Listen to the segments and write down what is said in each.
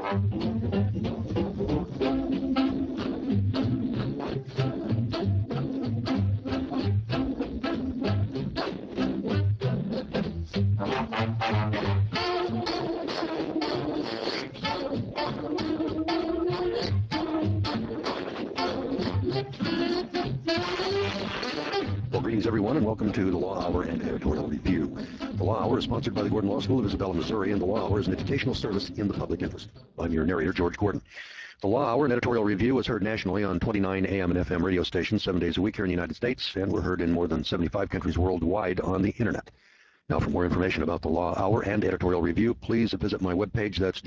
Well, greetings, everyone, and welcome to the Law Hour and Editorial Review. The Law Hour is sponsored by the Gordon Law School of Isabella, Missouri, and the Law Hour is an educational service in the public interest. I'm your narrator, George Gordon. The Law Hour and Editorial Review is heard nationally on 29 AM and FM radio stations 7 days a week here in the United States, and we're heard in more than 75 countries worldwide on the Internet. Now, for more information about the Law Hour and Editorial Review, please visit my webpage. That's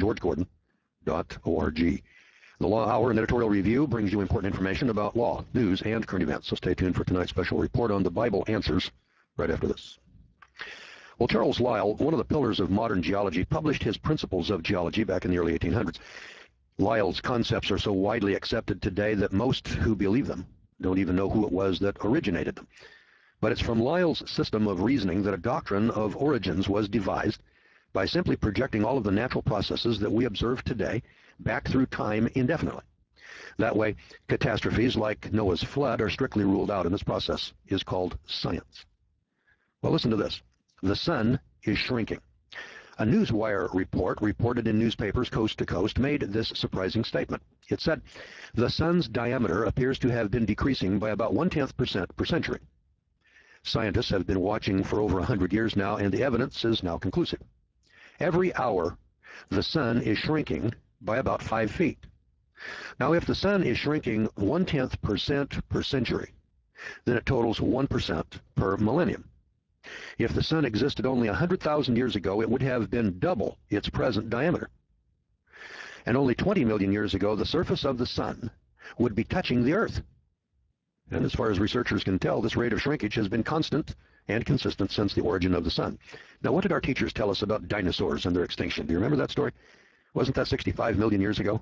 georgegordon.org. The Law Hour and Editorial Review brings you important information about law, news, and current events. So stay tuned for tonight's special report on the Bible Answers right after this. Well, Charles Lyell, one of the pillars of modern geology, published his Principles of Geology back in the early 1800s. Lyell's concepts are so widely accepted today that most who believe them don't even know who it was that originated them. But it's from Lyell's system of reasoning that a doctrine of origins was devised by simply projecting all of the natural processes that we observe today back through time indefinitely. That way, catastrophes like Noah's flood are strictly ruled out, and this process is called science. Well, listen to this. The sun is shrinking. A Newswire report reported in newspapers coast to coast made this surprising statement. It said, the sun's diameter appears to have been decreasing by about 0.1% per century. Scientists have been watching for over 100 years now, and the evidence is now conclusive. Every hour, the sun is shrinking by about 5 feet. Now, if the sun is shrinking 0.1% per century, then it totals 1% per millennium. If the sun existed only 100,000 years ago, it would have been double its present diameter. And only 20 million years ago, the surface of the sun would be touching the Earth. And as far as researchers can tell, this rate of shrinkage has been constant and consistent since the origin of the sun. Now, what did our teachers tell us about dinosaurs and their extinction? Do you remember that story? Wasn't that 65 million years ago?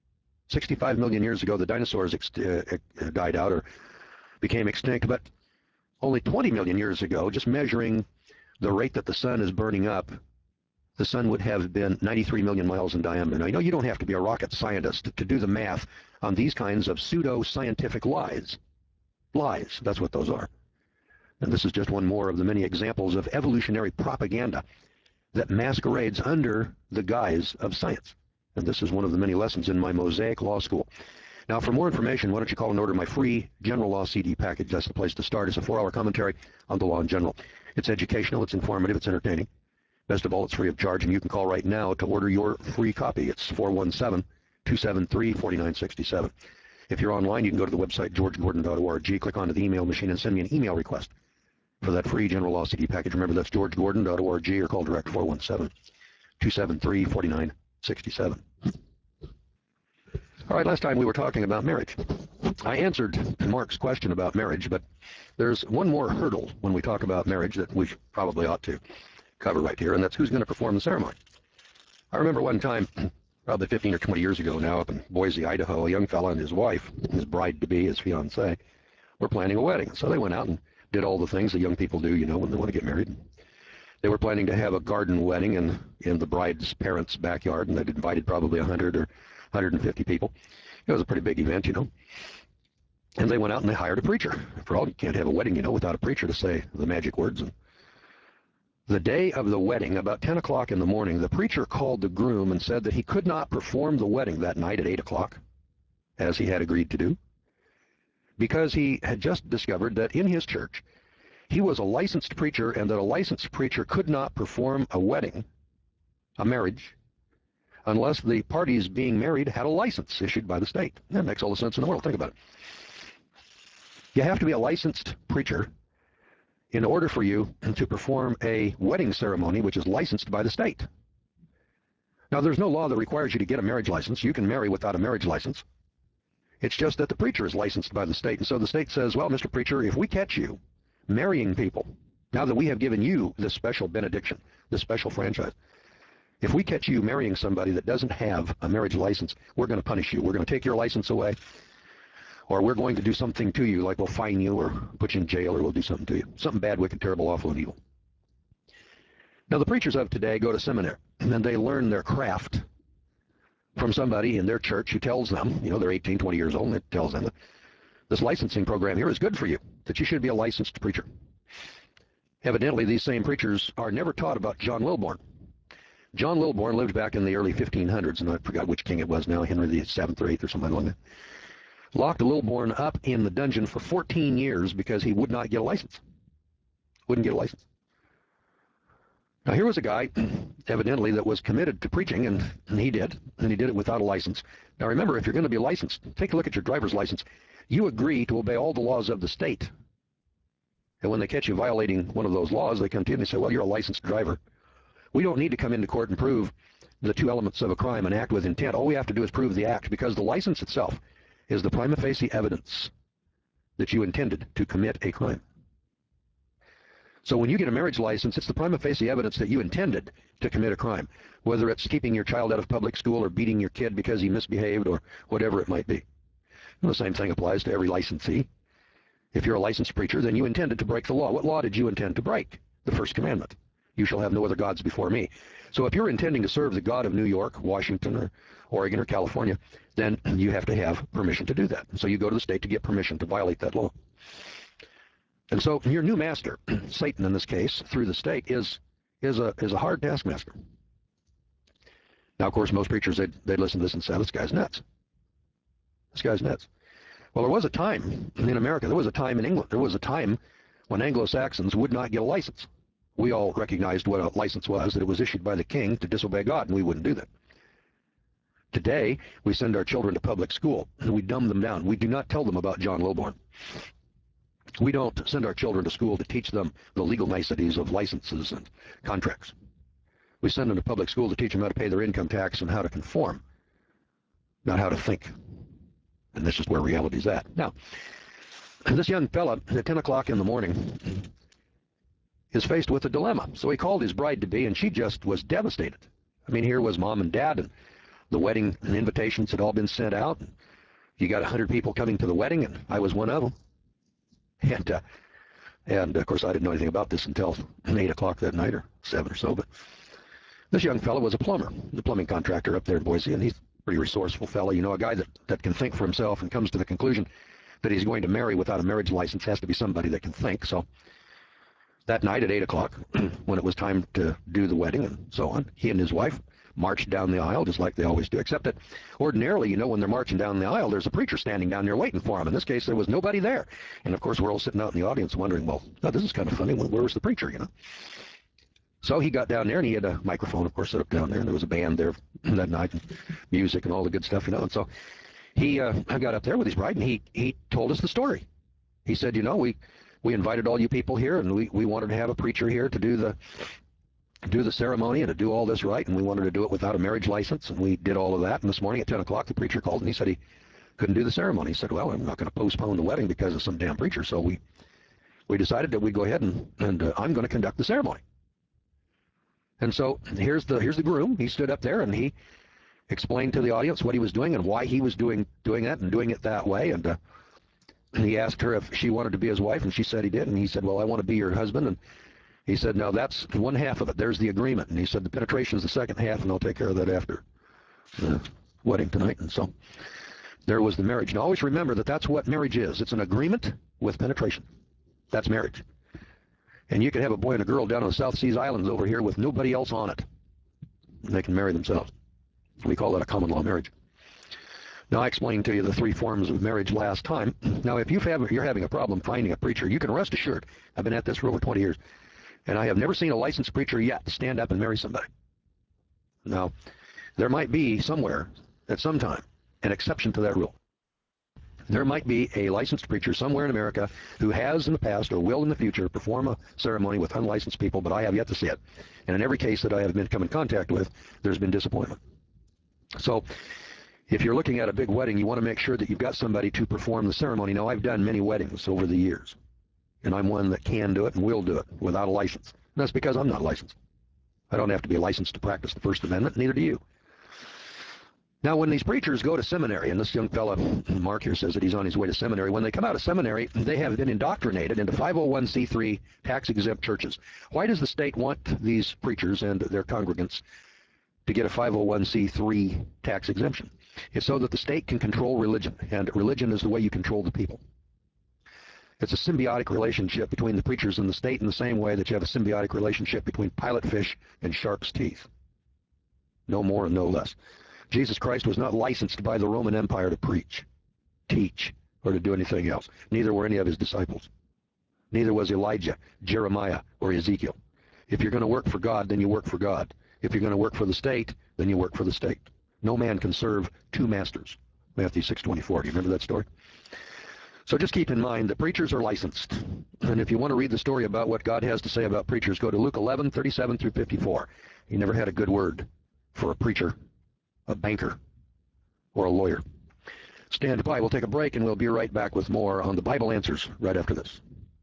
65 million years ago, the dinosaurs died out or became extinct, but only 20 million years ago, just measuring the rate that the sun is burning up, the sun would have been 93 million miles in diameter. Now, you know, you don't have to be a rocket scientist to do the math on these kinds of pseudo-scientific lies. Lies, that's what those are. And this is just one more of the many examples of evolutionary propaganda that masquerades under the guise of science. And this is one of the many lessons in my Mosaic Law School. Now, for more information, why don't you call and order my free General Law CD package. That's the place to start. It's a 4-hour commentary on the law in general. It's educational, it's informative, it's entertaining. Best of all, it's free of charge, and you can call right now to order your free copy. It's 417-273-4967. If you're online, you can go to the website georgegordon.org, click onto the email machine, and send me an email request for that free General Law CD package. Remember, that's georgegordon.org, or call direct 417-273-4967. All right, last time we were talking about marriage. I answered Mark's question about marriage, but there's one more hurdle when we talk about marriage that we probably ought to cover right here, and that's who's going to perform the ceremony. I remember one time, probably 15 or 20 years ago now, up in Boise, Idaho, a young fella and his wife, his bride-to-be, his fiancée, were planning a wedding. So they went out and did all the things that young people do, you know, when they want to get married. They were planning to have a garden wedding in the bride's parents' backyard, and they'd invited probably 100 or 150 people. It was a pretty big event, you know. And they went out and they hired a preacher. After all, you can't have a wedding, you know, without a preacher to say the magic words. And the day of the wedding, about 10 o'clock in the morning, the preacher called the groom and said that he could not perform the wedding that night at 8 o'clock, as he had agreed to do, because he had just discovered that in his church, he was a licensed preacher, and that a licensed preacher could not perform a wedding, a marriage, unless the parties being married had a license issued by the state. That makes all the sense in the world. Think about it. You have to be a licensed preacher in order for you to perform a wedding ceremony which is licensed by the state. Now, there's no law that requires you to get a marriage license. You can marry without a marriage license. It's just that the preacher is licensed by the state, and so the state says, well, Mr. Preacher, if we catch you marrying people, now that we have given you this special benediction, this special franchise, if we catch you marrying somebody that doesn't have a marriage license, we're going to punish you. We're going to take your license away, or we're going to do something to you, like we'll fine you or put you in jail, or we'll do something to you. Something bad, wicked, terrible, awful, and evil. Now, the preachers of today go to seminary, and then they learn their craft from somebody in their church who tells them, they're 18, 20 years old, and it tells them that this licensing program here is good for you, that you should be a licensed preacher. Evidently, these same preachers are never taught about John Lilbourne. John Lilbourne lived back in the early 1500s, and I forgot which king it was now, Henry the VII or VIII or something like that. Locked Lilbourne up in the dungeon for 14 years because he would not get a license. Wouldn't get a license. Now, here was a guy, evidently, that was committed to preaching, and he did it without a license. Now, remember, if you're going to be licensed, take a look at your driver's license. You agree to obey all the laws of the state. And when they catch you violating one of those laws, they come to you and they say, well, you're a licensed driver. We don't need to come into court and prove the two elements of a crime, an act with intent. All we have to do is prove the act, because the license itself is the prima facie evidence that you intended to commit a crime. So when you get a marriage license, it's the prima facie evidence that you intended to commit a crime, whether it's keeping your child out of public school or beating your kid because he misbehaved or whatever it might be. And the same thing applies to every licensee. If you're a licensed preacher, then you intended to break the law. What law did you intend to break? The first commandment. You shall have no other gods before me. So if you're intending to serve the God of New York, Washington, or Oregon, or California, then you have to have permission to do that. So you go to the state to get permission to violate that law. And so your new master, Satan in this case, through the state, is a hard taskmaster. Now, of course, most preachers, they'd listen to this and say, this guy's nuts. This guy's nuts. Well, there was a time in America, there was a time in England, there was a time when Anglo-Saxons would not get a license. We all recognized what a license was, that it was issued by the king to disobey God, and we wouldn't do that. Today, we send our children to public school, and we dumb them down. We do not tell them about John Lilbourne. We don't send our children to school to teach them the legal niceties of licenses and contracts. We send them to public school to teach them how to pay their income tax and how to conform, not how to think. And this is where reality's at. Now, this young fella at 10 o'clock in the morning is faced with a dilemma. So he called his bride-to-be, and she just was devastated. I mean, here was mom and dad, and the wedding and invitations had all been sent out. You got 100 people coming to the wedding, and I was one of them. And of course, I didn't know anything about this until 8 o'clock that night, or 7 or so. But this young fellow was a plumber, the plumbing contractor up there in Boise, and he's a pretty resourceful fellow. A guy that can think for himself and comes to the conclusion that he's going to marry without a marriage license has to be somebody that can think. So that night at 8 o'clock, when it was time to do the wedding and so on, he and his wife marched down the aisle just like they always do, except that ordinarily, when they're marching down the aisle, there's a preacher standing down there waiting for them. In this case, there was nobody there. And of course, we're all sitting out in the audience wondering, well, this is kind of funny. Where was the preacher, So he got down there, and he had a microphone, of course, set up down there, and there was a band there that night, and music and all the good stuff, And so he got up there with his bride, and he told us the story. He said, we invited all you people here, and we wanted to have a preacher here to do the ceremony and to do all this right, and we wanted to do it without a marriage license, and we did all of that. And this morning at 10 o'clock, the preacher called, and he said he couldn't do the ceremony. He said, well, I'm not going to postpone the wedding because of some damn preacher, so we decided that we'd go ahead and I'm going to conduct the ceremony. And so here's the groom. He stood up there, and he explained to the audience what he was doing and why he was doing that and doing it that way. And he asked her if she wanted to be his wife, and she said he did. And he said, well, I want to be your husband. And he said, no, that's one half of it. There's the agreement. And he said, the penetration is the second half, and I'll take care of that after the wedding tonight. And so there was the marriage. Now, always remember that that's what marriage is. It's an agreement with penetration. That's marriage. And you can have a boy and a girl down on the South Seas Islands over here with nobody else on it. And they can marry themselves. We call that a common law marriage. Now, I explained to you the 3 forms of marriage last time. Now, if you're having a problem finding a preacher, you can rest assured. I've been at this for over 20 years. And I have never seen a licensed preacher yet stand up and marry somebody. Now, there might be somewhere, at some time, an exception to that rule. There might be a licensed preacher somewhere in America who has in the past or will in the future perform a ceremony with unlicensed people, but I have yet to see it. And in every case that I have come in contact with, there's been disappointment. So if you're looking at a big wedding, you want to make sure that you've got somebody to perform the ceremony. Now, I've done many weddings over the years, and I'm one that can do it and will do it without a license. And that's because I'm not licensed. I don't have to be licensed to practice the First Amendment, neither do you. Now, when these preachers go to seminary, and this young fella, Mark here, says that he's on his way to seminary, when they come out of seminary, they have been indoctrinated into 501c3 tax-exempt churches. Why does the state want these preachers and their congregants to get a 501c3 tax exemption. It's so that the state can control religion, and religion is the way you control the people. It's a symbiotic relationship between the preachers and the state in the same way that you have a symbiotic relationship between pilot fish and shark's teeth. No more and no less. Jesus Christ was not licensed by the Roman Empire to preach, teach, or to do anything else. Neither were any of his disciples. Neither was Elijah, Jeremiah, or Ezekiel. If you're going to work for God, then you work for God. If you're going to work for the state, then you work for the state. No man can serve two masters. Matthew 6:24. Do you remember that story? So just keep in mind that preachers are licensed. And if you want to read the story about what God has to say about preachers, go to Luke 11:37 through 54. He never had a good word for a preacher, a banker, or a lawyer. Stand by. We'll take a break, and we'll be right back with more on the Bible Answers right after this.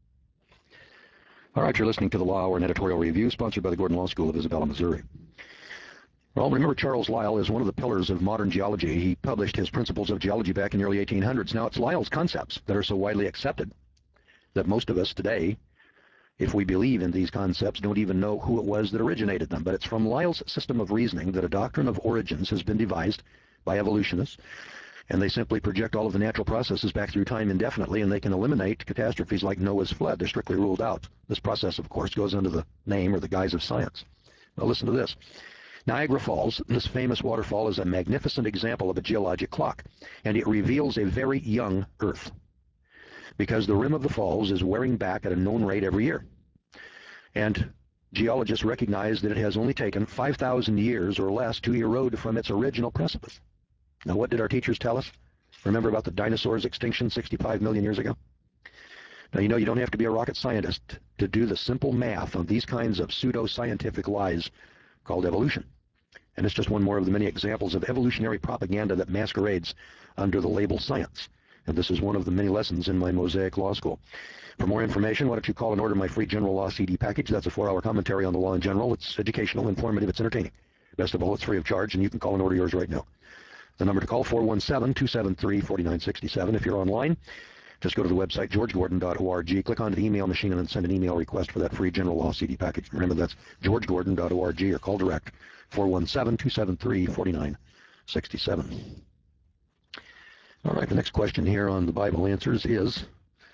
All right, you're listening to the Law Hour, an editorial review sponsored by the Gordon Law School of Isabella, Missouri. Well, remember, Charles Lyell is one of the pillars of modern geology. He published his Principles of Geology back in the early 1800s. Now, it's Lyell's concepts that are so widely accepted that most of us today, if we believe in these concepts, don't even know who it was that originated them. But it's from Lyell's system of reasoning that a doctrine of origins has been devised by evolutionists, and they simply project all of the natural processes back through time indefinitely, and they can eliminate catastrophes like Noah's flood. They're strictly ruled out. This process, of course, goes under the name or the guise of science. Now, listen to this. Niagara Falls, this famous waterfall, is a magnificent example of a geologic clock, and it reveals a very young Earth, because the rim of the falls is wearing back at a known rate every year. And geologists recognize that it has only taken 5,000 years or less to erode from its original precipice. Now, what did our teachers tell us? Remember about the dinosaurs' extinction 65 million years ago? Now, you know, you don't have to be a rocket scientist to do the simple math on these kinds of pseudo-scientific lies called evolution. And it's just one more of the many examples of evolutionary propaganda that masquerades under the label science. And this is one of the many lessons in my Mosaic Law School. For more information, why don't you call and order my free General Law CD package? That's a 4-hour commentary on the law in general. It's educational, informative, it's entertaining. Best of all, it's free of charge, and you can call and order yours right now. The number to call, 417-273-4967. If you're online, just go to the website, georgegordon.org, click on the email machine, and then send an email request for that free General Law CD package. Remember, that's georgegordon.org, or call direct, 417-273-4967. All right, the next question here on the Bible Answers is,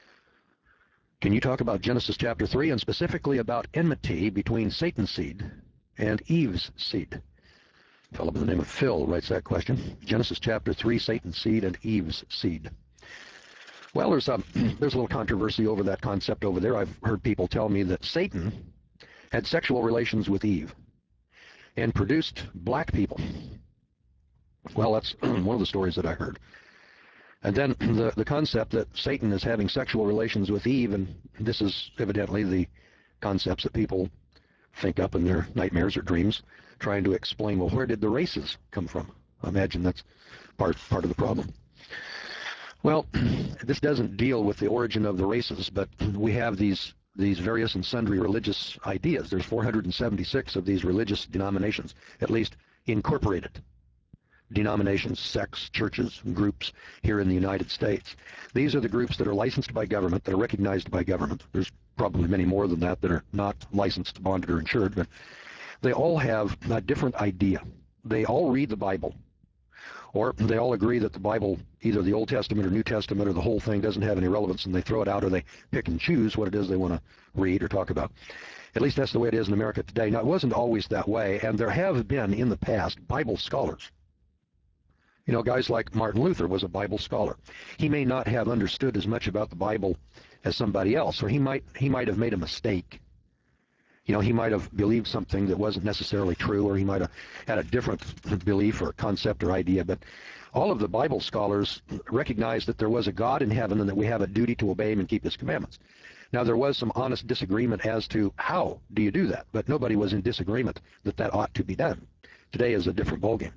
can you talk about Genesis chapter 3, and specifically about enmity between Satan's seed and Eve's seed? A fellow by the name of Phil writes that question. Genesis chapter 3, Satan's seed and Eve's seed. Well, there's a little controversy over that concept over there. I've heard people tell me that Satan had sexual relations with Eve and produced black people. Well, that's one of the stories that I heard. And then the concept that Satan is having sexual relations with Eve, and this is evidently the concepts that people think up in their nightmares or dreams, trying to explain, well, where did the races come from? I imagine that's part of the problem. Well, this doesn't deal with the origin of the races, but we have these various and sundry religious ideas. There's 476 of these religious denominations, at least incorporated denominations, sects, churches, groups here in the United States. These are the groups that are licensed by government, that are recognized by government. There's probably many more than that are not licensed, bonded, or insured, but they all have a different idea. They all read the Bible, or they all agree that the Bible, either the Old Testament or New Testament or the whole thing, doesn't have any relevance, and they throw it out, or they pick and choose what it is they want to read or talk about. At least that's the way it is in America today. Now, it wasn't always that way, and there have been in the past Bible scholars. You know, guys like Martin Luther was a Bible scholar. He may not have understood as much about the Bible as somebody else, or he might have made a mistake. You know, he might have believed something that wasn't necessarily true, or he might have had a different belief or concept or idea. But all of the Bible scholars recognized that there was a God in heaven and that we have a duty to obey him and keep his commandments. Now, there was some honest disagreement as to how do you do that, but nobody was in disagreement that that ought to be done. Today is a different ballgame.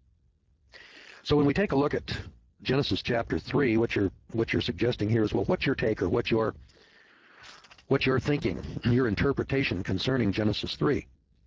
So when we take a look at Genesis chapter 3, what you're suggesting here is, well, what's your take, or what's your thinking, your interpretation concerning Genesis 3?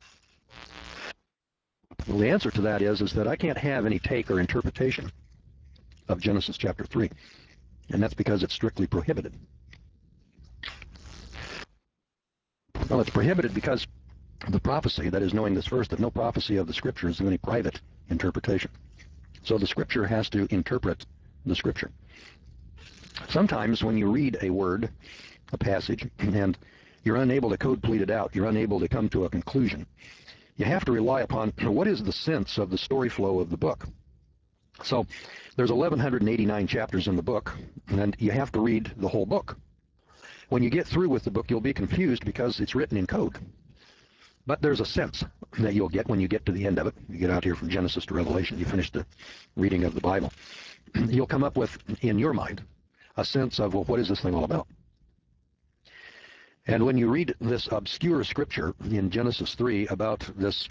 Well, the answer to that is that I can't have any take or interpretation of Genesis chapter 3, and that's because it's strictly prohibited. Well, it's prohibited because the prophecy, that is knowing this first, that no prophecy of the Scripture is of any private interpretation. So the Scripture has to interpret the Scripture. Sometimes when you read a word, a passage, and you're unable to code plead it out, you're unable to come to a conclusion, you have to rely upon what is the sense of the story flow of the book. So there's 1,189 chapters in the book, and you have to read the whole book. When you get through with the book, you'll be confused because it's written in code. But there's a sense that you'll get when you get to the end of it. You get out here from Genesis to Revelation, you finish the reading of the Bible. You'll come up with, in your mind, a sense of, well, what is this thing all about? And when you read this obscure scripture in Genesis 3 about this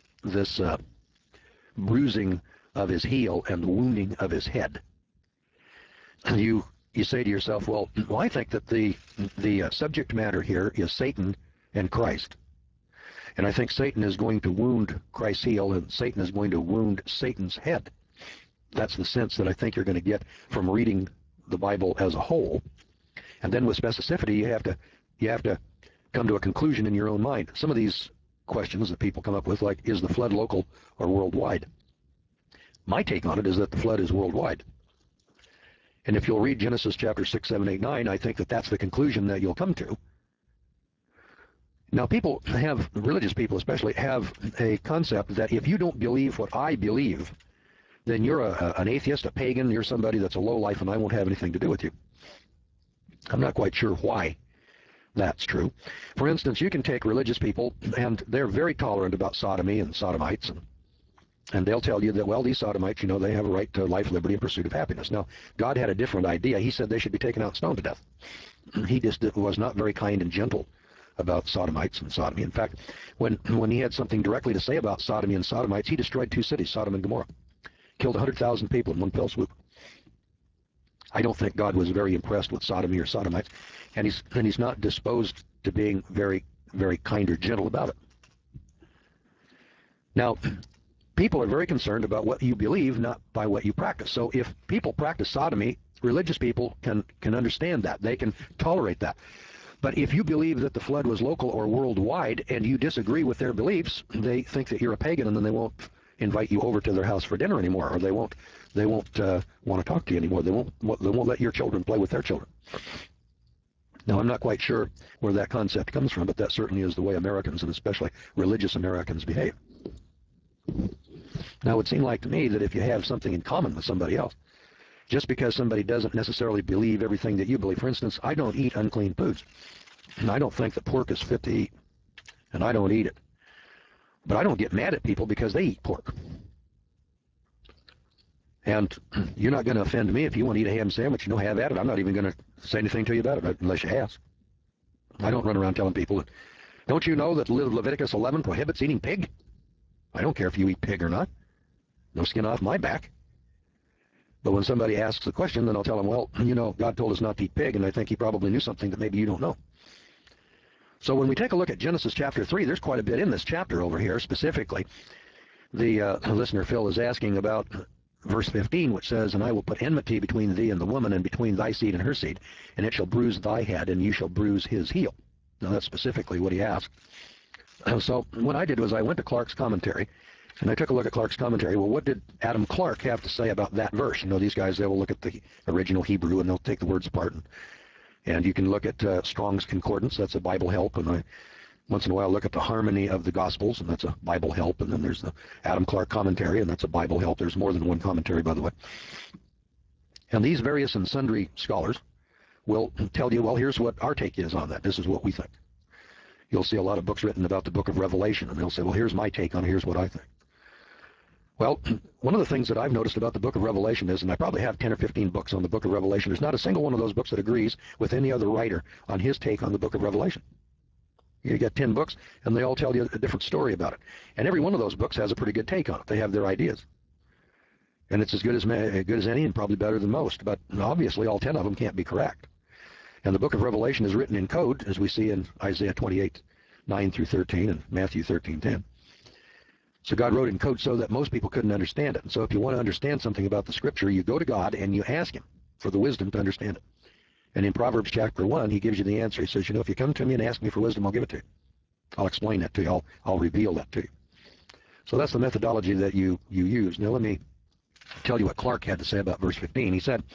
bruising of his heel and the wounding of his head, you say to yourself, well, I think that the subject matter here is Satan and Christ. And I think Satan is going to wound Christ's heel, and Satan is going to wound Satan's head. That's the sense that I think you're going to get from reading the Bible as a whole. And then with specificity, you have to come to a conclusion in your own mind. Some of these questions that people come up with, like, is the flood local or worldwide? My take on it is that the flood is worldwide. And if you'll read Genesis chapter 6, 7, 8, 9, I think that that's the conclusion that you'll come to. Now, people have, religious people especially, have a concept that if you don't believe what I believe, then you're an atheist, a pagan, you're somebody that's a lowlife, and I won't have anything to do with you. I'm not quite sure why that's true. For instance, you can take religious people, and they're very tolerant about sodomy and sodomites, and they'll tell you that, well, these sodomites, you know, they have a right to life, liberty, and pursuit of happiness. Now, God had a different idea. He said they should be taken out and stoned to death. He just was not very kind and gentle about sodomites and sodomy. In fact, when he had something directly to say about sodomy and sodomites, he destroyed 2 cities, Sodom and Gomorrah. Killed 100,000 people in one fell swoop. I don't think God was very impressed with sodomy or sodomites, and he's not disposed to being very, very kind or gentle about it. Now, people are very concerned about what you believe, not by what you practice. So if people practice sodomy, religious people can understand that. They can tolerate that. But if you believe that the flood was local or worldwide and you disagree with their beliefs, they think that you're a pagan, and then they won't invite you over to their house for dinner anymore, or they won't want to talk to you anymore. They won't let your children play with their children. Now, I'm not quite sure where that concept comes from, but that certainly is the way Americans, and especially religious Americans, behave. Now, it would seem like to me that if you have something in common with somebody else, just because somebody doesn't necessarily believe everything that you believe. For instance, I don't eat unclean foods, and I don't think that pork is fit to eat, and I don't eat it. But I don't get mad at people because they eat pork. And you're not going to offend me if you want to eat a ham sandwich, have at it. I'm not even going to say anything to you about it unless you ask. I don't run around telling people, don't you know that Leviticus 11 prohibits eating pig? I don't care if you eat pig or not. No skin off my back. But when somebody asks the question, then I'll tell them, well, God told us not to eat pig, and I think he probably knew something that maybe you don't know. So when we take a look at Genesis chapter 3, there's quite a bit in this chapter over here. Specifically, the listener Phil is asking about verse 15, which says, and I will put enmity between thee and the woman, and between thy seed and her seed, and it shall bruise thy head, and you shall bruise his heel. Now, that's specifically what he asked. So what I did was I went to Clark's commentary, and I took a look at Clark's commentary. Well, what did Adam Clark have to say about that verse? These guys, they will look at the original Hebrew, and they'll take the words apart. And you can look at Strong's Concordance. That's a Bible help. And I, once in a while, look at the Harmony of the Gospels, and that's a Bible help. And then there's the Adam Clark commentary, and that's a Bible help. There's more than one commentary, by the way. And these various and sundry scholars will tell you, well, here's what our take is on that. This is what we think. You'll see a lot of books written about the book of Revelation, and they'll say, well, here's my take on it. Here's what I think. Well, one of the things that I've noticed about the book of Revelation is, and I probably have 10 or 15 books on the book of Revelation, there's not a single one of those books that agrees with any other writer on his take on the book of Revelation. You get 10 books, and they all tell you a different story about it. And every one of those books has a pretty good take on it. They have their ideas. And it's as good as any, and probably better than most. But obviously, all 10 of them can't be correct. And the book of Revelation is written in code, as we see in Isaiah 28, 9 through 13, and Matthew 13, 10. So God wrote in code so that most people couldn't understand it. And so if you want to understand something about the Scripture, you go to God and you ask Him for the wisdom to understand it. And in Proverbs chapter 1, He gives you the answer. He says, if you come to me and ask me for wisdom, I'll give it to you. I'll explain that to you. I'll reveal that to you. So that's the methodology that you use. Now let me tell you what Clark had to say about verse 15. He said,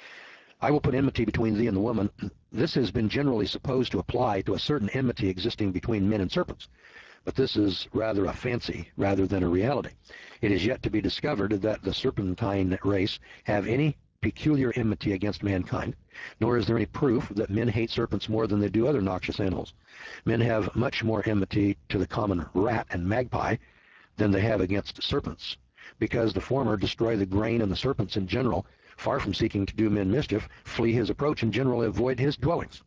I will put enmity between thee and the woman. This has been generally supposed to apply to a certain enmity existing between men and serpents. But this is rather a fancy rather than a reality. It is yet to be discovered that the serpentine race have any peculiar enmity against mankind, nor is there any proof that men hate serpents more than they do other noxious animals. Men have much more enmity to the common rat and magpie than they have against serpents, because the former destroy the grain and the serpents in general, far from seeking to do men mischief, flee his approach and generally avoid his dwellings.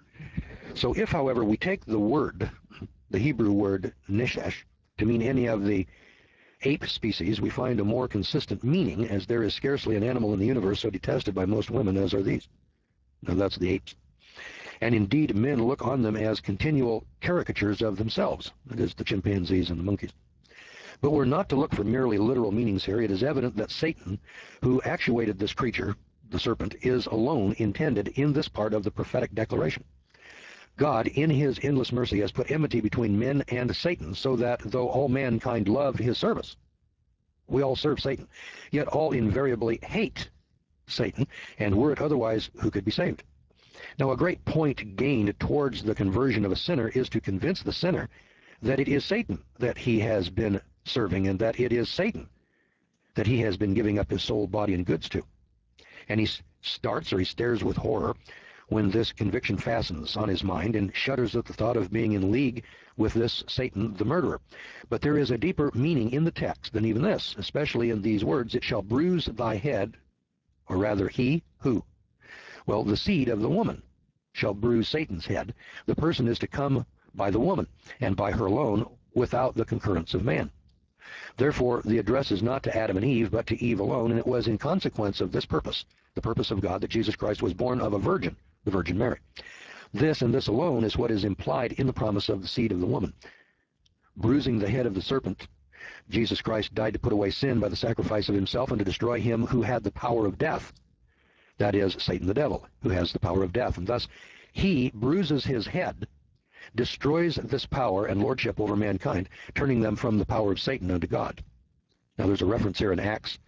So if, however, we take the word, the Hebrew word neshesh, to mean any of the ape species, we find a more consistent meaning, as there is scarcely an animal in the universe so detested by most women as are these. Now that's the apes. And indeed, men look on them as continual caricatures of themselves, that is, the chimpanzees and the monkeys. But we're not to look for merely literal meanings here. It is evident that Satan, who actuated this creature, the serpent, is alone intended in this part of the prophetic declaration. God, in his endless mercy, has put enmity between men and Satan, so that though all mankind love his service, we all serve Satan, yet all invariably hate Satan, and were it otherwise, who could be saved? Now, a great point gained towards the conversion of a sinner is to convince the sinner that it is Satan that he has been serving, and that it is Satan that he has been giving up his soul, body, and goods to. And he starts, or he stares with horror, when this conviction fastens on his mind and shudders at the thought of being in league with this Satan, the murderer. But there is a deeper meaning in the text than even this, especially in these words, it shall bruise thy head, or rather he, who? Well, the seed of the woman shall bruise Satan's head. The person is to come by the woman, and by her alone, without the concurrence of man. Therefore, the address is not to Adam and Eve, but to Eve alone, and it was in consequence of this purpose, the purpose of God, that Jesus Christ was born of a virgin, the Virgin Mary. This and this alone is what is implied in the promise of the seed of the woman. Bruising the head of the serpent, Jesus Christ died to put away sin by the sacrifice of himself and to destroy him who had the power of death, that is, Satan the devil, who has the power of death. And thus, he bruises his head, destroys this power and lordship over mankind, turning them from the power of Satan unto God. Now there's a reference here in Acts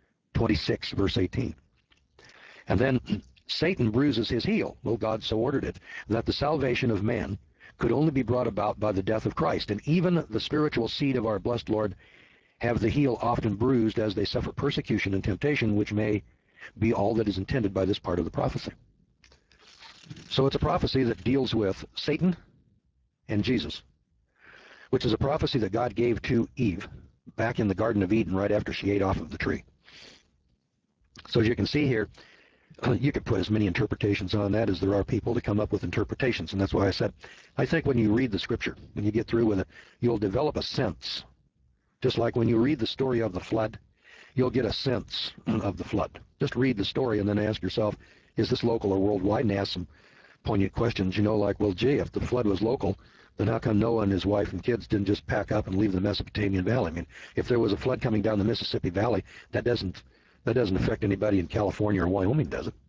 26, verse 18. And then Satan bruises his heel. Well, God so ordered it, that the salvation of man could only be brought about by the death of Christ. And even the spiritual seed of our blessed Lord have the heel often bruised as they suffer persecution and temptation, which may be all that is intended by this part of the prophecy. So it's a prophecy that deals with Satan and Jesus, which is a prophecy that God gave to Eve back in the Garden of Eden right after she ate off of the tree. So as you can see here, you could put as many interpretations on that as there are people to come up with interpretations. And that's why I said, I think when you read the scripture, when you get through with it, you'll develop a sense. Just like when you read the story of the flood, you'll get a sense of the flood. Just read the story and then ask yourself, is this local or worldwide? And ask some poignant questions, like, well, gee, if the flood was local, then how come Noah and his wife and kids didn't just pack up and leave the Mesopotamian Valley? I mean, if there was a flood coming down the Mississippi Valley, that doesn't affect anybody in California or Wyoming, does it?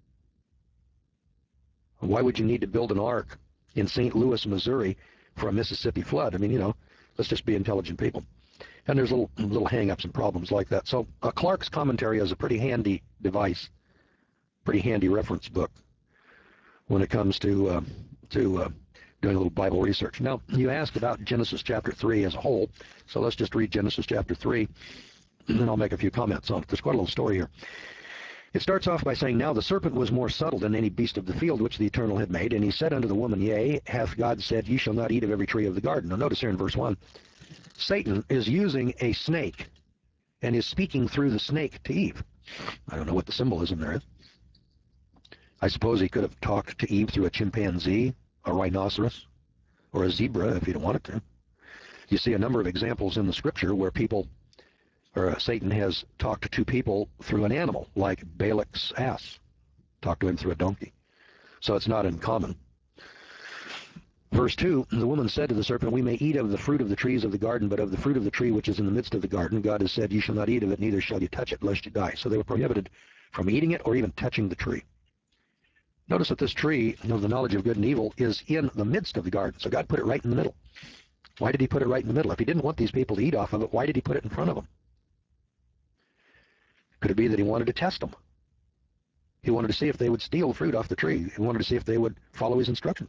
Why would you need to build an ark in St. Louis, Missouri for a Mississippi flood? I mean, let's just be intelligent people. And there's little hang-ups and problems like that. So Clark's commentary is a pretty handy device, pretty handy reference book when it comes to doing a little Bible research. Now, you asked about Genesis chapter 3 as a whole, so let's just read Genesis chapter 3, and then I'll make a few comments on it. There's quite a little story here. It starts off by saying, Now the serpent was more subtle than any beast of the field which the Eternal had made, and he said unto the woman, Yea, hath God said, Ye shall not eat of every tree of the garden. Now notice here in verse 1, Satan is using a snake and is speaking through the snake to Eve. I don't know what the symbolism there is. I suppose he could have talked to Eve through a chimpanzee, a rhinoceros, or a zebra if he'd wanted to. You see a number of examples in the scripture where Satan has talked to people through an animal, like Balak's ass talked to him through a donkey. So it's not uncommon. Verse 2, the woman said to the serpent, We may eat of the fruit of the trees of the garden, but of the fruit of the tree which is in the midst of the garden, God has said, You shall not eat of it, neither shall you touch it, lest you die. So they were prohibited from eating it or even touching the tree. Notice that this tree, the knowledge of good and evil, is in the midst of the garden. So God put it right in the middle. Why did he put it right in the middle? If he didn't want these people to eat off of it, why did he put it in front of them? Could it be that he wanted to test them? He wanted to see if they would steal fruit off the tree. He wanted to see if they would follow his instruction.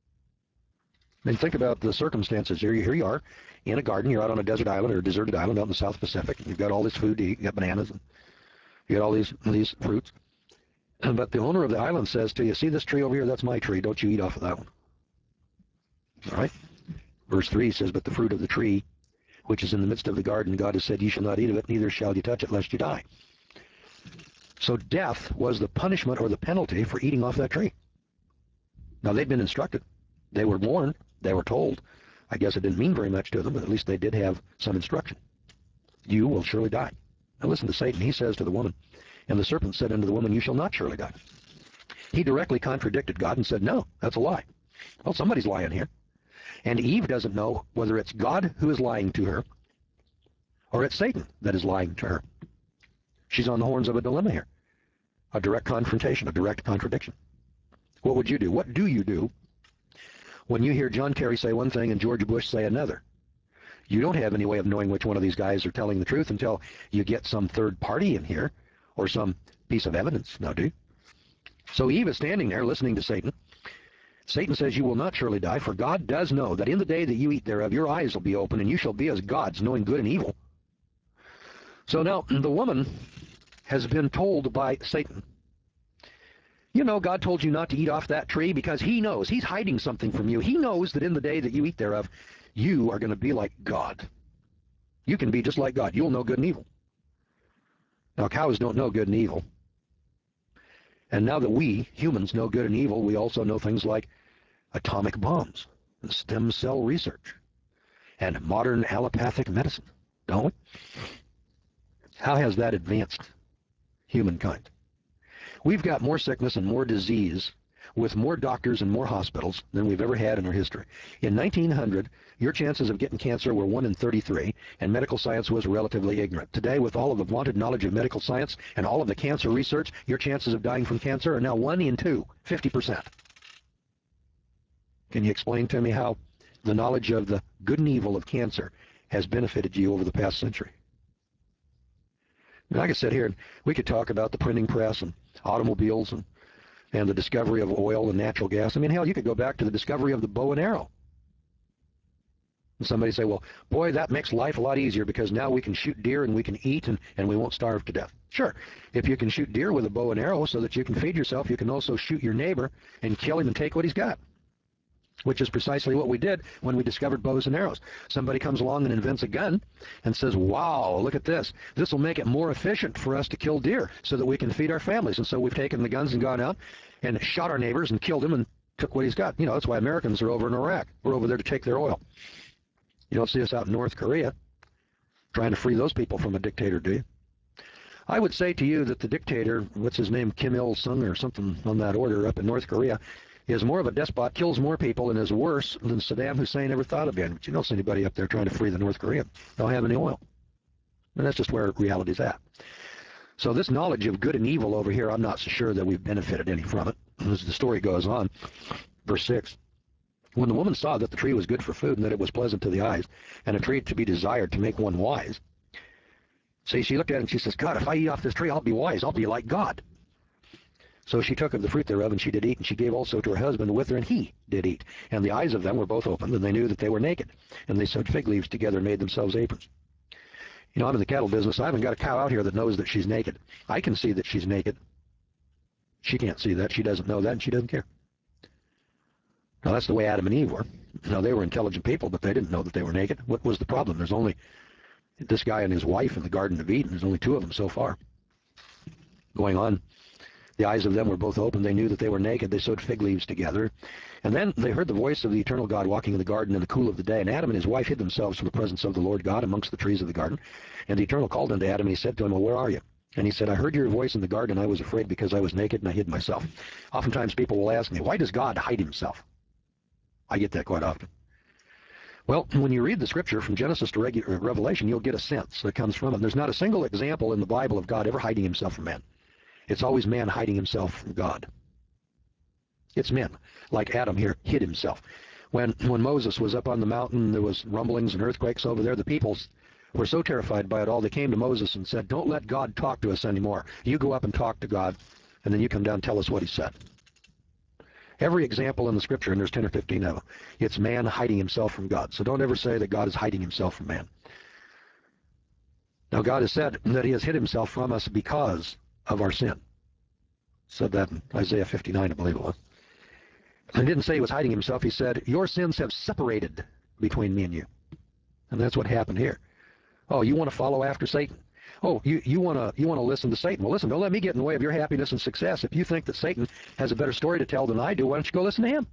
And think about the circumstances here. Here you are in a garden. You're out on a desert island or a deserted island out in the South Pacific. You've got all this food to eat. You've got bananas. And you got all these fruits. But the owner of the island says to you, see this tree over here? That's my tree. Don't you eat off of that one. All right? Verse 3 says, but the fruit of the tree, which is in the midst of the garden, God has said, ye shall not eat of it, neither shall you touch it, lest you die. So death was the punishment or the penalty for eating off that tree. Now, they'd been instructed. They were warned. They were told. I guess it didn't mean very much to them, but at least they did have some instruction. You will surely die. Now listen to Satan. He says to the woman, and the serpent said unto the woman, you shall not surely die. He directly contradicted God and said, no, that's a lie. Well, somebody's lying here. And Eve doesn't know whether it's God who is lying to her or it's Satan that is lying to her. She's on the horns of a dilemma here. A direct confrontation, a direct contradiction. What would you do? What do you do when you hear John Kerry say one thing and George Bush say another? You don't have any way of knowing which one of these guys are telling the truth until you get some third party in here or some piece of evidence, now do you? So Eve is standing there listening to Satan. Satan says, you will not surely die, for God does know that in the day that you eat thereof, your eyes will be open, and you shall be as gods, knowing good and evil. So now the woman has been told by Satan, you know, God told you not to eat off that tree because he knows. He's hiding something from you. He knows that in the day that you eat thereof, you are going to be like God. You can be just like God. You'll know good and evil. Now, cows don't know good and evil. And now that we, humans, know good and evil, we also know things like atomic bombs, stem cell research, and modern allopathic medicine, don't we? How has that advanced humankind? We've got more sickness and more disease with more doctors and more hospitals than we've ever had in our history. In 1900, your chances of getting cancer were 1 in 33, and medical science was relatively ignorant. Today, with all of the vaunted knowledge of medical science and all of the cancer research, your chances of dying from cancer are now 1 in 2, 50%. Can you explain to me how the knowledge of the good and evil of cancer has benefited you over the past century? And I could sit here and we could talk about the printing press and automobiles and the discovery of oil and natural gas. I mean, hell, you could go back to the discovery of the bow and arrow. And somebody say, well, boy, that makes life a lot easier because now we can shoot deer and we can eat and we won't starve to death. Sure, if you can shoot deer with a bow and arrow so that you can feed yourself, you can also shoot your neighbor and kill him and take what he's got, which is precisely what we did when we discovered bows and arrows. Somebody comes along and invents a gun and says, wow, look at this. This will make it more efficient for us to kill deer so that we can feed our families. And so we've taken the guns and gone out and shot our neighbors and killed him and took what he's got. You know, that's why Americans are over in Iraq. We're over there to take their oil. You don't see us out in North Korea trying to free those people from a dictator, do you? I would say to you that the dictator, what's his name, Kim Il-sung or something on that order up in North Korea, is more of a despot, kills more people, and is worse than Saddam Hussein ever thought of being. But you don't see anybody up there trying to free the North Koreans. They don't have any oil. And that's just where reality's at. So this knowledge of good and evil over here, I'm not so sure that we've benefited any from it. As the story goes on, verse 6, when the woman saw that the tree was good for food and that it was pleasant to the eyes, and a tree to be desired to make one wise. See, she looked at it and she says, God, if I eat off this tree, I'll be wise. I'll be like God. So she took of the fruit thereof, and she did eat, and she gave also to her husband with her, and he did eat. And the eyes of them were both opened, and they knew that they were naked. And they sewed fig leaves together and made themselves aprons. You know, I'm in the cattle business. I haven't got a cow out here that knows that she's naked. I can see that she's naked. She can't see that. She doesn't know that, and she doesn't care. Now, that's the way Adam and Eve were. Now, they were intelligent people, but they didn't know that they were naked. What was the problem? There's only this guy and his wife in the Garden of Eden. There's only 2 of them so far. Going on. The eyes of them were both open. They knew that they were naked. They sewed fig leaves together. And then they heard the voice of the eternal God walking in the garden in the cool of the day. And Adam and his wife hid themselves from the presence of the Lord God amongst the trees of the garden. And the eternal called unto Adam, and he said to him, well, where are you? And he said, I heard your voice in the garden, and I was afraid because I was naked, and I hid myself. Oftentimes people will ask me, why does God hide himself? I get that quite often. Well, when you read the scripture from Genesis to Revelation, you'll get a sense that comes from it. There's not a single example in the Bible of God ever hiding himself from man. It's always man hiding himself from God. It's men, like Adam here, hid himself. When Moses was up on the mountain, there was rumblings and earthquakes over there. The people were so terrified by it all, they came to Moses and said, "Don't let God talk to us anymore. You go up and talk to God, and then you come down and tell us what he said." Every example in the scripture, and there's 10 or 15 of them, it's man hiding himself from God. So don't ever say that God is hiding himself from man. Now, God has said that he has hid himself from us because of our sin. Said that in Isaiah 59, I believe it was. And didn't say he was hiding himself. He said, your sins have separated between me and you. And that's what happened here. Oh, you want to follow after Satan? Oh, you want to listen to Satan? Well, listen, don't let me get in the way of your happiness and success. If you think that Satan has a better story to tell than I do, why don't you go listen to him?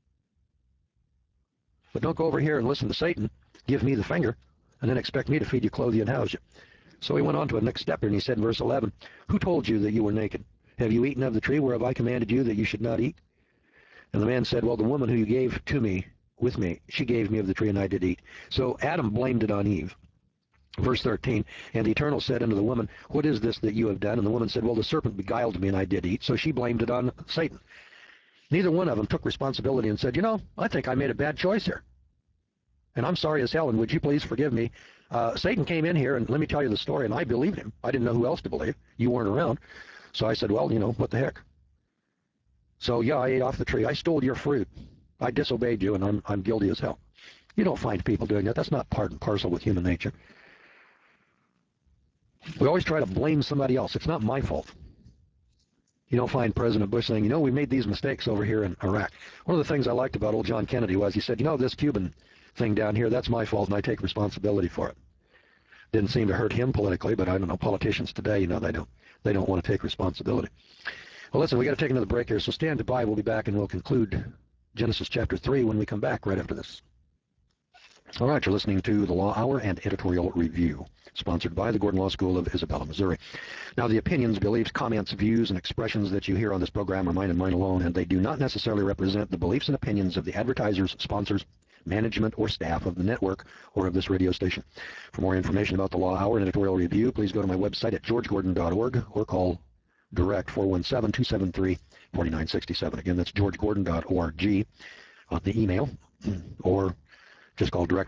But don't go over here and listen to Satan, give me the finger, and then expect me to feed you, clothe you, and house you. So he went on to a next step, and he said in verse 11, who told you that you were naked? Have you eaten of the tree whereof I commanded you that you should not eat? And the man said, well, the woman who you gave to me, with me, she gave me of the tree, and I did eat. So Adam blamed it on Eve. Verse 13, and the Eternal said unto the woman, what is this that you have done? And the woman said, well, the serpent beguiled me, and I did eat. So she blamed it on Satan. Neither one of them took responsibility and said, I think I made a bad choice here. And I'm sorry as hell, and would you please forgive me? Satan came in here, and let me tell you the story, and I believed him. I didn't know who else to believe. You weren't around. So I said, well, what the heck? So, yeah, I ate off the tree. I stole your fruit. I disobeyed you, and I'm guilty as hell. You don't find people doing that. That's not part and parcel with human nature. We always try to blame somebody else. It's not my fault. You don't find President Bush saying, we made these mistakes over here in Iraq. One of the things I liked about old John Kennedy was he said, this Cuban thing down here, that's my fault, and I take responsibility for it. Didn't seem to hurt him politically, but I don't know, politicians today, they don't want to take responsibility. Well, listen, we got to take another break here, so stand by. We'll be back, and we'll conclude Genesis chapter 3 when we come back right after this. All right, you're listening to the Law Hour and Editorial Review, sponsored by the Gordon Law School of Isabella, Missouri. Now, the opinions, beliefs, comments, views, and expressions that you hear on this program are mine and mine alone, and they do not necessarily represent the beliefs and opinions of the advertisers, sponsors, management, or staff of the network or of this radio station. For more information about the Law Hour and Editorial Review, please go to my website at georgegordon.org or call direct 417-273-4967. Again, that's georgegordon.org on the email, or just call direct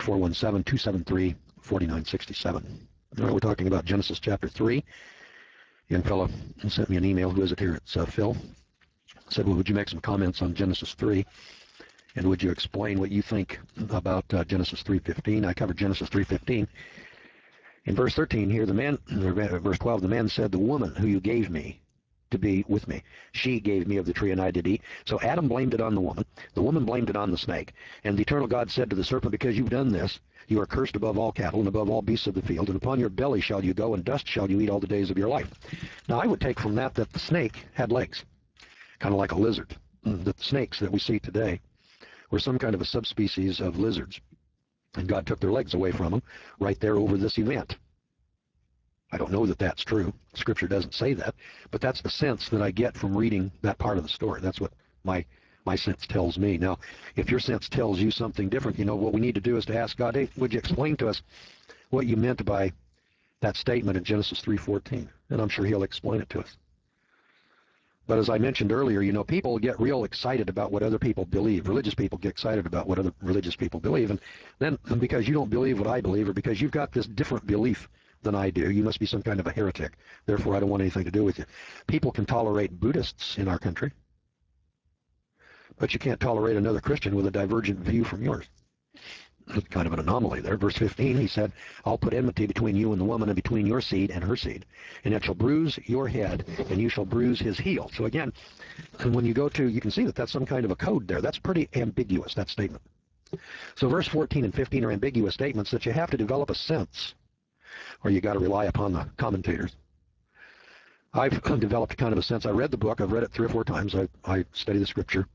417-273-4967. All right, we're talking about Genesis chapter 3. Young fellow sent me an email. Who is it here? It's Phil. Said, well, would you make some comments on Genesis 3? And would you explain what you think about Genesis 3:15? I covered Genesis 3:15. In verse 13 here, verse 12, the man said, the woman who you gave me to be with me, she gave me of the tree, and I did eat. So Adam blamed it on the woman blamed it on the snake. And the eternal God said to the serpent, because you've done this, you are cursed above all cattle and above all beasts of the field, and upon your belly shall you go, and dust shall you eat all the days of your life. Now I would take from that the snake had legs, kind of like a lizard. The snakes that we see today were some kind of a subspecies of lizards, and God took their legs away from them right there over this event. I don't know that that's true. Scripture doesn't say that, but that's the sense that I get from reading that part of the story. That's what my sense tells me. Now, if your sense tells you something different, what we need to do is to ask God, hey, would you explain to us what you meant by that statement in Genesis 3:14? And I'm sure he'll explain it to us. But as I mentioned earlier, people get real excited about what other people believe. Religious people get excited about what other religious people believe. And then because you don't believe what I believe, or because you've got this different belief than I do, you must be some kind of a heretic. Therefore, I don't want anything to do with you. People can tolerate Buddhists in our country, but you can't tolerate another Christian with a divergent view from yours. It's kind of an anomaly there. Verse 15, he said, I'll put enmity between you and the woman, and between your seed and her seed, and it shall bruise your head, and you shall bruise his heel. So again, when you go to, you can see that that's some kind of a code there. That's pretty ambiguous, that statement. So verse 14 and 15 are ambiguous statements that you have to develop a sense, or you got to rely upon the commentators. I've developed kind of a sense. I read the book. I've read it 3 or 4 times. I study the Scripture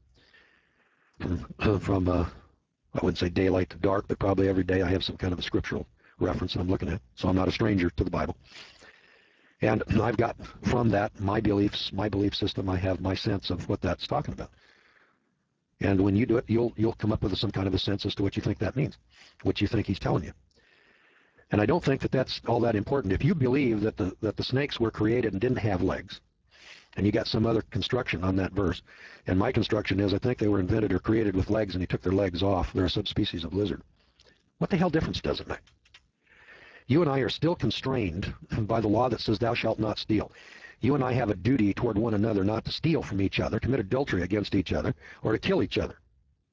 from I wouldn't say daylight to dark, but probably every day I have some kind of a scriptural reference that I'm looking at. So I'm not a stranger to the Bible. And I've got from that my beliefs, my belief system. I have my sense of what that's talking about. And when you do it, you'll come up with some kind of a sense as to what you think that means, what you think he's telling you. And I don't think that that's all that important. If you believe that the snakes were created and didn't have legs, and you got some other construction on that verse. And my construction is I think they were invented or created with legs, and he took their legs off. They're a subspecies of lizard. What the hell difference does it make? You and I are still constrained by the law that says thou shalt not steal. You and I have a duty toward one another not to steal from each other, commit adultery against each other, or to kill each other.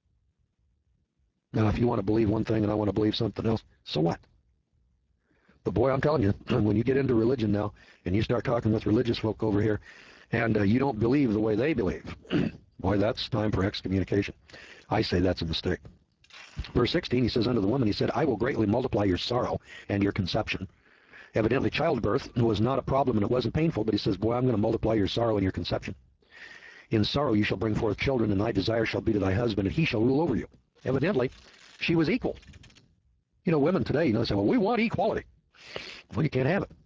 Now, if you want to believe one thing and I want to believe something else, so what? But boy, I'm telling you, when you get into religion now and you start talking with religious folk over here and you don't believe the way they believe, boy, that's time for excommunication. I say that's a mistake. Verse 16, he says unto the woman, he said, I will greatly multiply your sorrow and your conception. Evidently, childbirth was not a problem and it wasn't painful, but he says, boy, I'm going to multiply your sorrow and your conception. In sorrow you shall bring forth children, and thy desire shall be to thy husband, and he shall rule over you. Evidently, she was equal. You know, women today, say, well, we want equality. Well, you can't have it.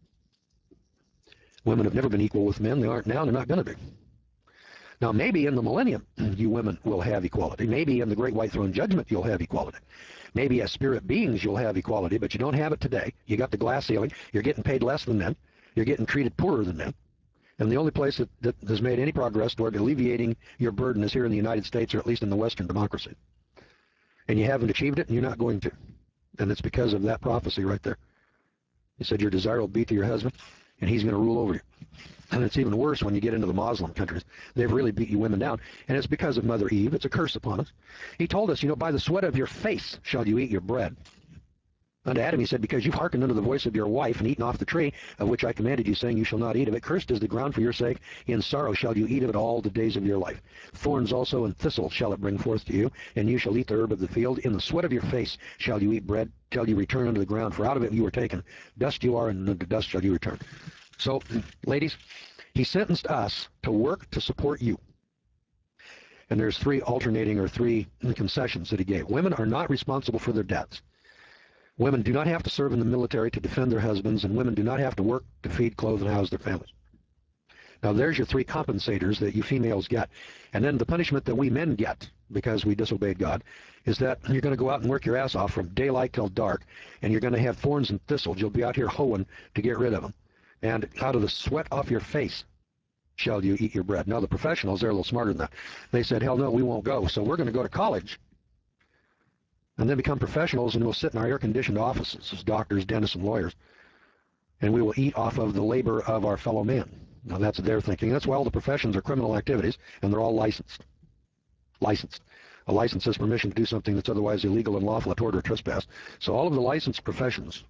Women have never been equal with men. They aren't now. They're not going to be. Now, maybe in the millennium, you women will have equality. Maybe in the great white throne judgment, you'll have equality. Maybe as spirit beings, you'll have equality, but you don't have it today. You got the glass ceiling. You're getting paid less than men. You're getting treated poorer than men. And the only place that has made any progress toward alleviating your burden is here in the United States, or at least in the Western democracy. And you haven't achieved it, and you're not going to. And it's because of that prophecy right there. He said, your desire will be to your husband, and he's going to rule over you. And it's even worse when you get into the Muslim countries. They've really beat you women down. And it's because of Mother Eve. It's a curse upon us. He told us, by the sweat of your face shall you eat your bread. Unto Adam he said, because you've hearkened unto the voice of your wife, and eaten off the tree of which I commanded you, saying, you shall not eat of it. Cursed is the ground for your sake. In sorrow shall you eat of it all the days of your life. Thorns also and thistles shall it bring forth to you, and you shall eat the herb of the field. In the sweat of your face shall you eat bread, till you return unto the ground. For out of it you were taken. Dust you are, and unto dust shall you return. So, ladies, he sentenced us to work to support you. And there's three concessions that he gave. Women are not responsible for their deaths. Women do not have to serve in the military to defend their husbands, and women do not have to work to feed, clothe, and house their families. Now, there's your three compensators that you females get. And then the punishment that we men get, because we disobeyed God, is that you're going to go out and work your ass off from daylight till dark, and you're going to have thorns and thistles. You'll be out here hoeing to get rid of them. And out of the sweat off your face shall you eat your bread. Now, the professionals, they're a little smarter than that. They said, hell no, we won't go. So we're going to go to college and then become professionals, and we'll sit in our air-conditioned offices as doctors, dentists, and lawyers, and we will eat off of the labor of our fellow man. Now, that's their thinking. That's why all the professions are criminal activities, and they're all licensed. Licensed. A license is permission to do something that's otherwise illegal, unlawful, a tort, or trespass. So all of the licensed professions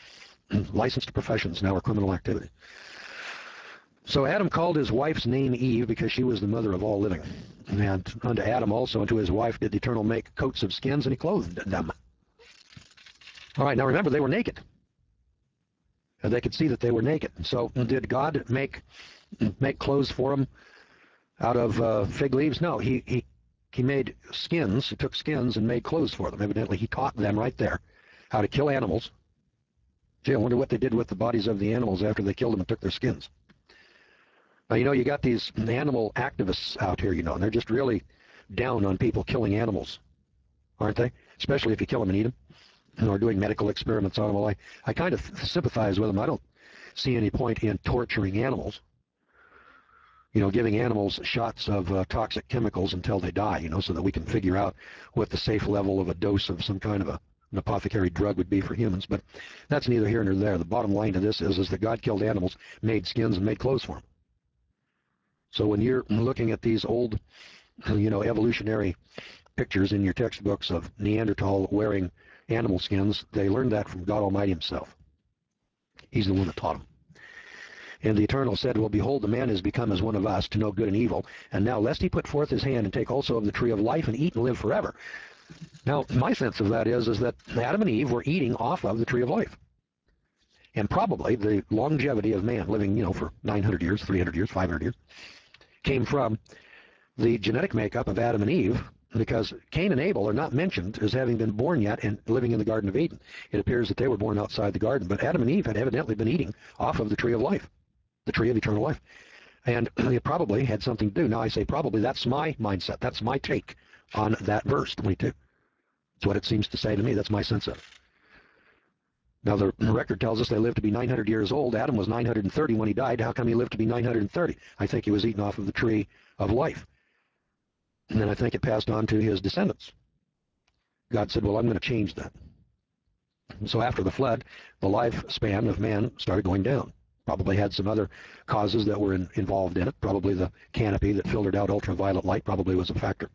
now are criminal activity. So Adam called his wife's name Eve because she was the mother of all living. And unto Adam also and to his wife did the Eternal make coats of skins, and he clothed them. All right, now remember, they were naked. And they could see that they were naked. So did God make clothes for them out of fig leaves? No, he made skins. He took skins and made clothes for them. Evidently, he taught them right there how to kill animals. Gee, I wonder what they did with the bodies of the animals after they killed them and took their skins. Now, you got these animal activists out here, and they're just really down on people killing animals, aren't they? Especially if you kill them and eat them, or doing medical experiments on them. Well, I kind of sympathize with them. I don't see any point in torturing animals, giving animals shots of toxic chemicals until they die, so that we can figure out what the safe level of a dose of some kind of an apothecary drug would be for humans. But that's neither here nor there. The bottom line to this is that God killed animals, made skins, and made clothes for them. So when you're looking at these old, evolutionary pictures in your textbooks of Neanderthal wearing animal skins, they learned that from God Almighty himself. He's the one that taught them. And the Eternal said, well, behold, the man is become as one of us to know good and evil. And now lest he put forth his hand and take also of the tree of life and eat and live forever. Now, my sense of that is that Adam and Eve were eating off of the tree of life. And probably the longevity of man living, for 900 years, 300 years, 500 years, came from the genetic makeup of Adam and Eve, because Cain and Abel are not mentioned as having been born yet and living in the Garden of Eden. It appears that they were born outside the garden, but Adam and Eve had evidently been eating off of the tree of life, the tree of eternal life. And it probably had something to do. Now, I say probably, that's my mindset. That's my take on that verse 22. It's what it seems to say to me. That's my sense of it. Now, the record tells us they lived to be 900 years old. Adam was 930 when he died. How come he lived to be 930? I think he was eaten off of the tree of life. And then I think it passed on to his descendants. God said, well, I'm going to change that. And so after the flood, the lifespan of man started going down. Probably had some other causes that were involved in it. Probably the canopy that filtered out ultraviolet light probably was a factor.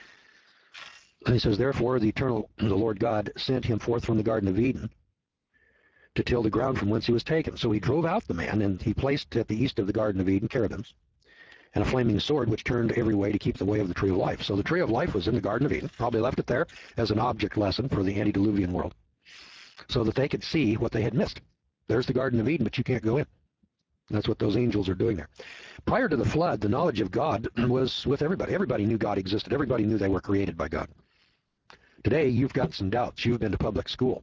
And he says, therefore, the Lord God sent him forth from the Garden of Eden to till the ground from whence he was taken. So he drove out the man, and he placed at the east of the Garden of Eden cherubims and a flaming sword which turned every way to keep the way of the tree of life. So the tree of life was in the Garden of Eden. Probably left it there as an object lesson for the antediluvian world so that they could see what they had missed. There's the Garden of Eden, but you can't go in. That's what those angels are doing there. Prior to the flood, the knowledge of God was with everybody. Everybody knew God existed. Everybody knew they were created by God. Today, you've got some doubts. You've been to public school.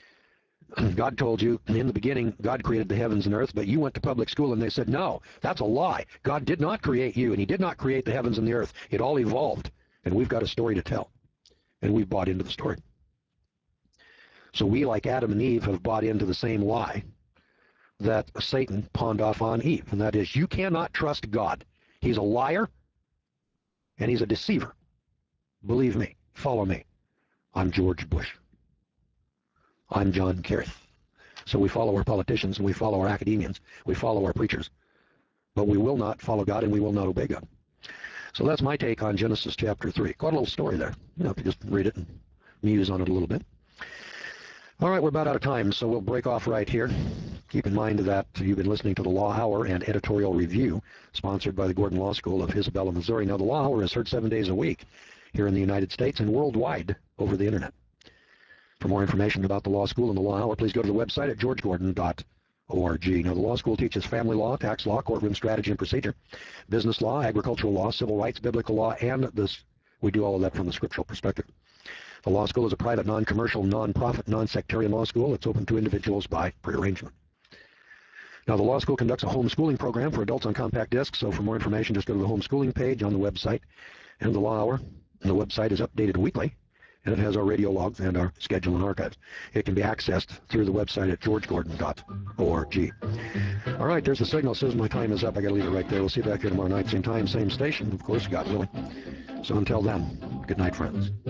God told you in the beginning, God created the heavens and earth, but you went to public school and they said, no, that's a lie. God did not create you, and he did not create the heavens and the earth. It all evolved, and we've got a story to tell, and we've bought into the story. So we, like Adam and Eve, have bought into the same lie that Satan pawned off on Eve, and that is, you cannot trust God. He's a liar, and he's a deceiver. Believe me. Follow me. I'm George Bush. I'm John Kerry. So we follow our politicians, and we follow our academians, we follow our preachers, but we will not follow God, and we will not obey God. So that's my take on Genesis chapter 3. Quite a little story there. You have to just read it and muse on it a little bit. All right, we're about out of time, so we'll break off right here. Keep in mind that you've been listening to the Law Hour and Editorial Review, sponsored by the Gordon Law School of Isabella, Missouri. Now, the Law Hour is heard 7 days a week here in the United States and worldwide over the Internet. For more information about the law school and the Law Hour, please go to the website at georgegordon.org. Now, the law school teaches family law, tax law, courtroom strategy and procedure, business law, agricultural law, civil rights, biblical law, and we do all of that from the scriptural perspective. The law school is a private, non-commercial, non-profit, non-sectarian law school. It's open to individuals by prearrangement. Now, the law school conducts a homeschooling program for adults on compact discs, so for more information, just go to the homeschooling page on the website. And the Law Hour, and the website is updated weekly, and it has our radio logs and our schedule and archives. It can be accessed through the website at georgegordon.org. All right, there's the signal. Says my time is up. I got to leave it right there. We'll see you back here tomorrow night, same time, same station, of course, God willing. So until then, good night, friends.